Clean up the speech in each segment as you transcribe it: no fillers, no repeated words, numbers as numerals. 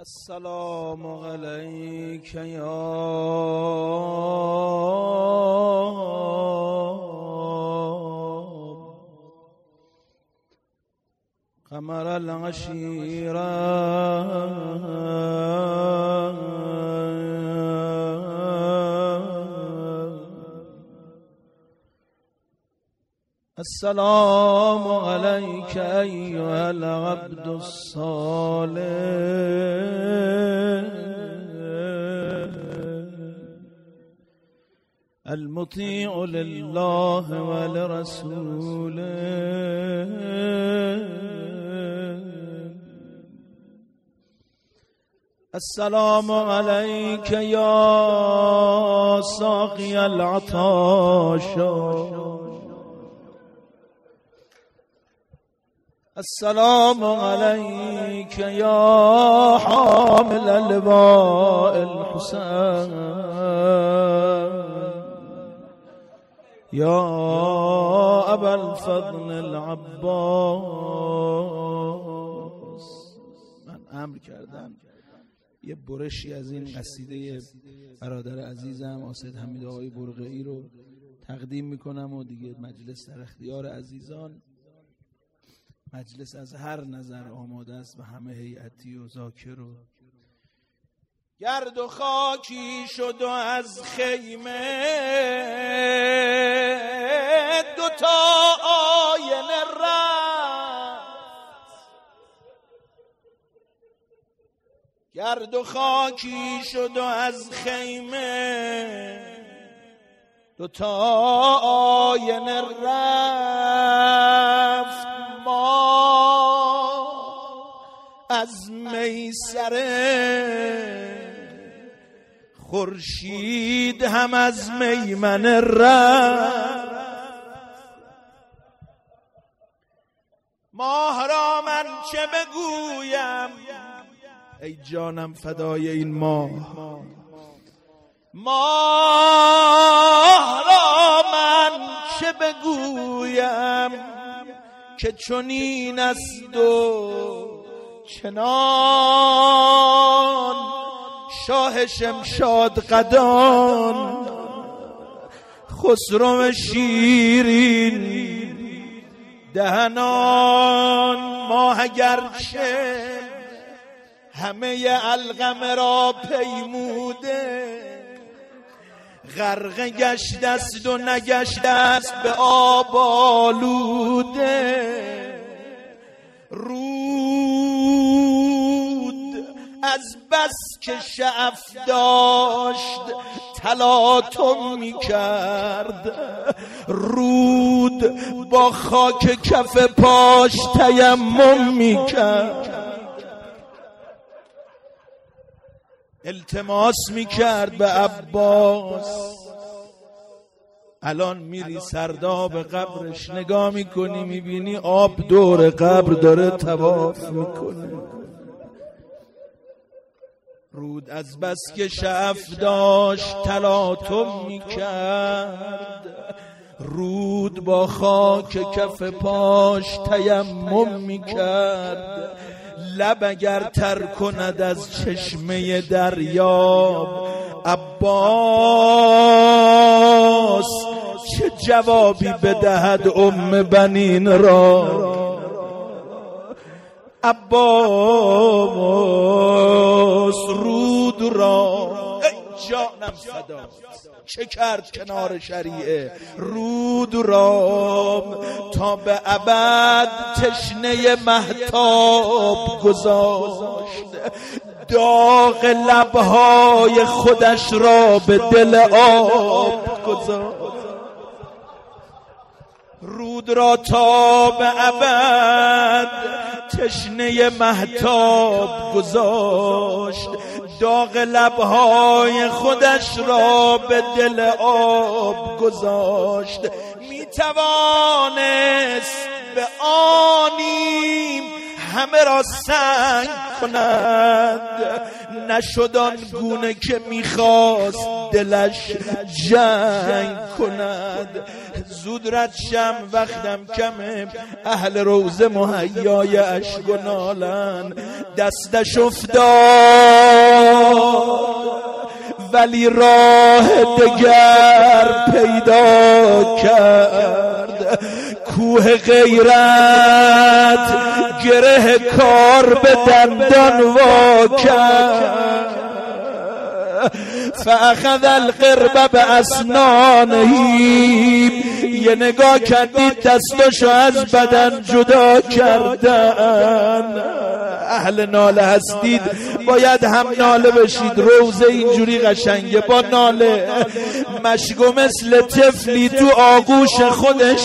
السلام علیک یا قمر العشیرة السلام علیک ایها العبد الصالح المطیع لله ولرسوله السلام علیک یا ساقی العطاشا السلام علیک یا حامل اللواء الحسین یا ابا الفضل العباس. من امر کردم یه برشی از این قصیده برادر عزیزم آسد حمید آقای برقعی رو تقدیم میکنم و دیگه مجلس در اختیار عزیزان. مجلس از هر نظر آماده است و همه هیئتی و ذاکر و گرد و خاکی شد و از خیمه دوتا آینه رفت. گرد و خاکی شد و از خیمه دوتا آینه رفت. ما از میسره خورشید هم از میمنه رفت. ماه را من چه بگویم ای جانم فدای این ماه. ماه را من چه بگویم که چنین است و چنان شاه شمشاد قدان خسرو شیرین دهنان. ماه اگرچه همه علقمه را پیموده غرق گشته است و نگشته است به آب آلوده. رود از بس که شعف داشت تلاطم می کرد. رود با خاک کف پاش تیمم می کرد. التماس میکرد به عباس. الان میری سرداب قبرش نگاه میکنی میبینی آب دور قبر داره طواف میکنه. رود از بس که شعف داشت تلاطم میکرد. رود با خاک کف پاش تیمم میکرد. لب اگر تر کند از چشمه دریاب عباس چه جوابی بدهد ام بنین را. عباس رود را ای جانم فدا چه کرد کنار شریعه. رود را تا به ابد تشنه مهتاب گذاشت. داغ لبهای خودش را به دل آب گذاشت. رود را تا به ابد تشنه مهتاب گذاشت. داغ لبهای خودش را به دل آب می توانست به آنیم همه را سنگ کند. نشد آن گونه که میخواست دلش جنگ کند. زود رد شم وقتم کمه، اهل روزه مهیای اشک و نالن. دستش افتاد ولی راه دگر پیدا کرد. کوه غیرت گره کار به دندان وا کرد. فاخذ القرب باسنانه، یه نگاه کردید دستاشو از بدن جدا کردن. اهل ناله هستید باید هم ناله بشید. روزه اینجوری قشنگه با ناله. مشگو مثل طفلی تو آغوش خودش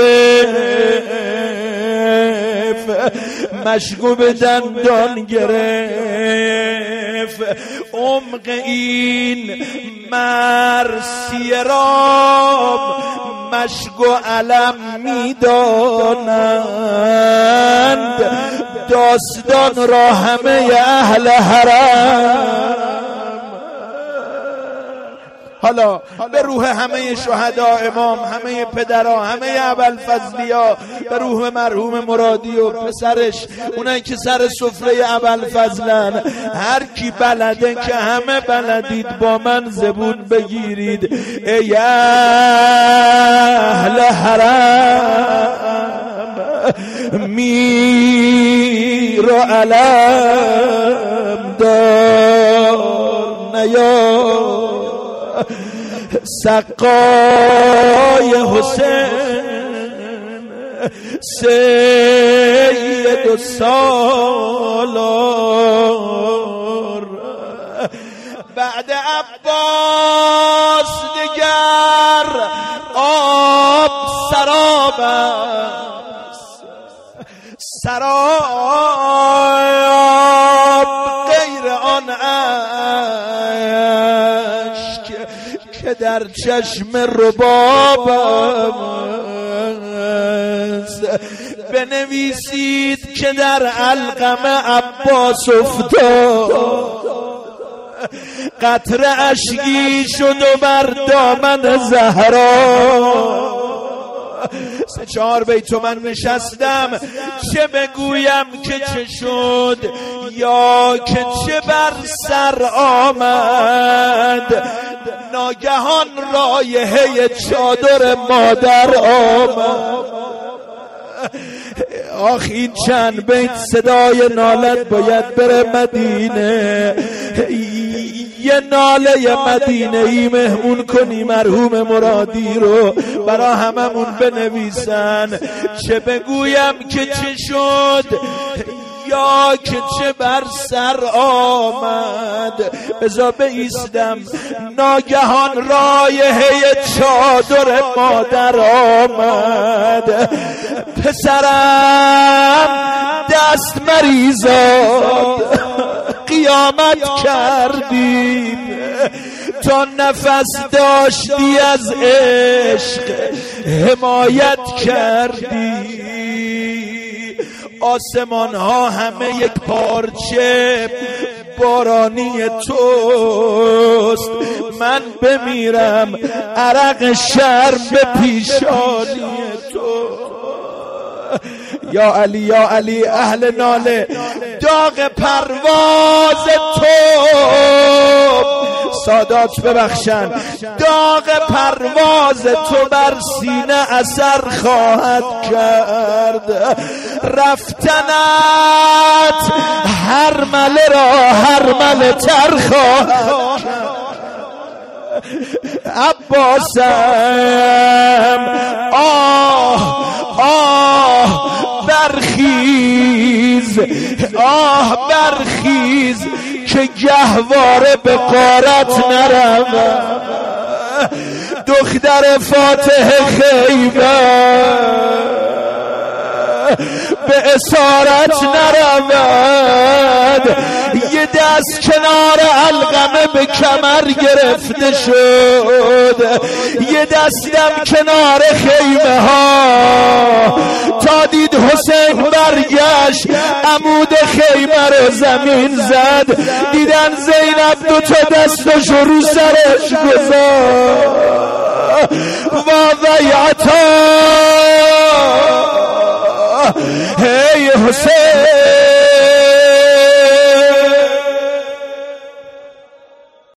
گرفت، مشگو به دندان گرفت. عمق این مرثیه را مشگ و علم میدانند. داستان را همه اهل حرم. حالا به روح همه شهدا امام، همه پدرها، همه ابوالفضلیا، به روح مرحوم مرادی و پسرش، اونایی که سر سفره ابوالفضلن، هر کی بلده که همه بلدید با من زبون بگیرید. ای اهل حرم، میر و علم دار نیا، سقای حسین سید و سالار. بعد عباس دیگر آب سراب است، سراب غیر آن اشک که در چشم ربابم است. بنویسید که در علقم عباس افتاد، قطره اشکی شد و بر دامن زهرا. 3-4 بیت من نشستم، چه بگویم که چه شد یا که چه بر سر آمد. ناگهان رایحه چادر مادر آمد. آخ این چند بیت صدای نالت باید بره مدینه. یه ناله مدینه ای مهمون کنی مرحوم مرادی رو، برا هممون بنویسن. چه بگویم که چه شد یا که چه بر سر آمد. بذار بایستم. ناگهان رایحه چادر مادر آمد. پسرم دست مریزاد، قیامت کردیم. تا نفس داشتی از عشق حمایت کردی. آسمان ها همه یک پارچه بارانی توست. من بمیرم عرق شرم به پیشانی تو. یا علی یا علی، اهل ناله داغ پرواز تو، سادات ببخشن، داغ پرواز تو بر سینه اثر خواهد کرد. رفتنت هر مله را هر مله تر خواهد کرد. عباسم آه آه برخیز، آه برخیز که گهواره به غارت نروم. دختر فاتح خیبر به اسارت نرود. یه دست کنار علقم به کمر گرفته شد. یه دستم کنار خیمه ها تا دید حسین برگشت عمود خیمه رو زمین زد. دیدن زینب دو تا دستش رو سرش گذاشت. وضیعتا هی حسین